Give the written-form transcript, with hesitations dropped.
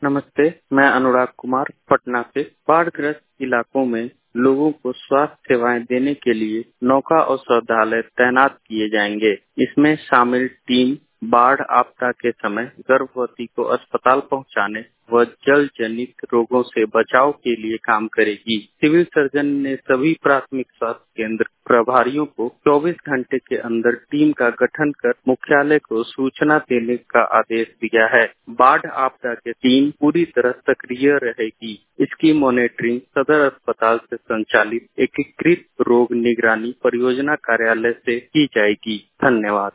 नमस्ते, मैं अनुराग कुमार पटना से। बाढ़ग्रस्त इलाकों में लोगों को स्वास्थ्य सेवाएं देने के लिए नौका और शौचालय तैनात किए जाएंगे। इसमें शामिल टीम बाढ़ आपदा के समय गर्भवती को अस्पताल पहुंचाने व जल जनित रोगों से बचाव के लिए काम करेगी। सिविल सर्जन ने सभी प्राथमिक स्वास्थ्य केंद्र प्रभारियों को 24 घंटे के अंदर टीम का गठन कर मुख्यालय को सूचना देने का आदेश दिया है। बाढ़ आपदा के टीम पूरी तरह सक्रिय रहेगी। इसकी मॉनिटरिंग सदर अस्पताल से संचालित एकीकृत रोग निगरानी परियोजना कार्यालय से की जाएगी। धन्यवाद।